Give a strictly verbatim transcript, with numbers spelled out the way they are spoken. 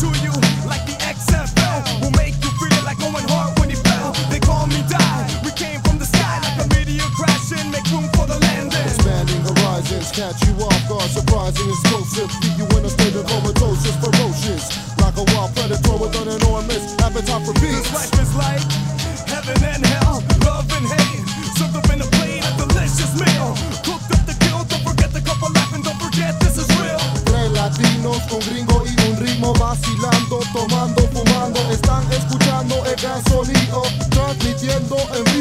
to you like the X F L. Will make you feel like Owen Hart when he fell. They call me die. We came from the sky like a meteor crashing. Make room for the landing. Expanding horizons, catch you off guard, surprising, explosive. Keep you in a state of comatose, ferocious. Like a wild predator with an enormous appetite for beats. This life is like heaven and hell, love and hate. Served up in a plate, a delicious meal. Cooked up the kill, don't forget the couple laughing, don't forget this is real. Tres latinos, un gringo y un ritmo vacilando, tomando, fumando. Están escuchando el gran sonido, transmitiendo en